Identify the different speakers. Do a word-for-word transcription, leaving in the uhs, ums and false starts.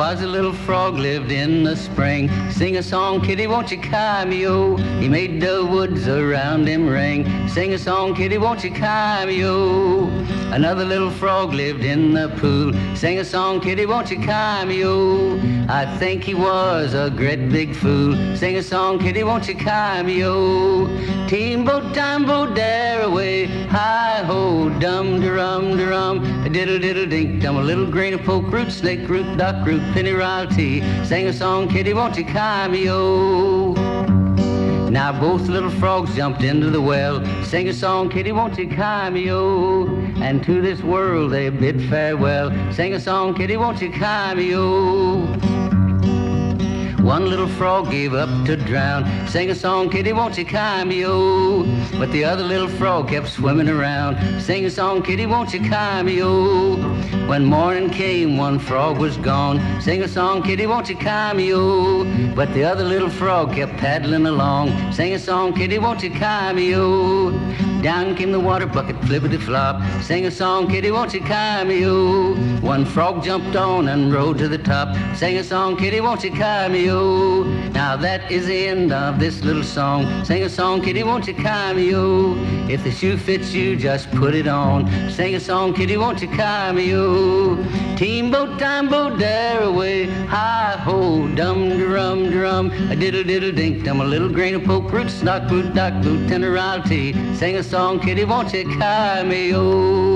Speaker 1: was a little frog lived in the spring. Sing a song, kitty, won't you carry me, oh? He made the woods around him ring. Sing a song, kitty, won't you carry me, oh? Another little frog lived in the pool. Sing a song, kitty, won't you carry me, oh? I think he was a great big fool. Sing a song, kitty, won't you carry me, oh? Teamboat, timeboat, dare away. Hi-ho, dum-de-rum-de-rum, diddle-diddle-dink-dum. A little grain of poke root, snake root, duck root, penny-rile tea. Sing a song, kitty, won't you carry me, oh? Now both little frogs jumped into the well. Sing a song, kitty, won't you carry me, oh? And to this world they bid farewell. Sing a song, kitty, won't you carry me, oh? One little frog gave up to drown. Sing a song, kitty, won't you carry me, oh? But the other little frog kept swimming around. Sing a song, kitty, won't you carry me, oh? When morning came, one frog was gone. Sing a song, kitty, won't you carry me, oh? But the other little frog kept paddling along. Sing a song, kitty, won't you carry me, oh? Down came the water bucket, flippity-flop. Sing a song, kitty, won't you carry me, oh? One frog jumped on and rode to the top. Sing a song, kitty, won't you carry me, oh? Now that is the end of this little song. Sing a song, kitty, won't you carry me, oh? If the shoe fits you, just put it on. Sing a song, kitty, won't you carry me, oh? Teamboat, timeboat, dare away. Hi-ho, dum-de-rum-de-rum, a diddle-diddle-dink-dum. A little grain of poke root, snock root, duck root, tender tea. Sing a song, kitty, won't you carry me, oh?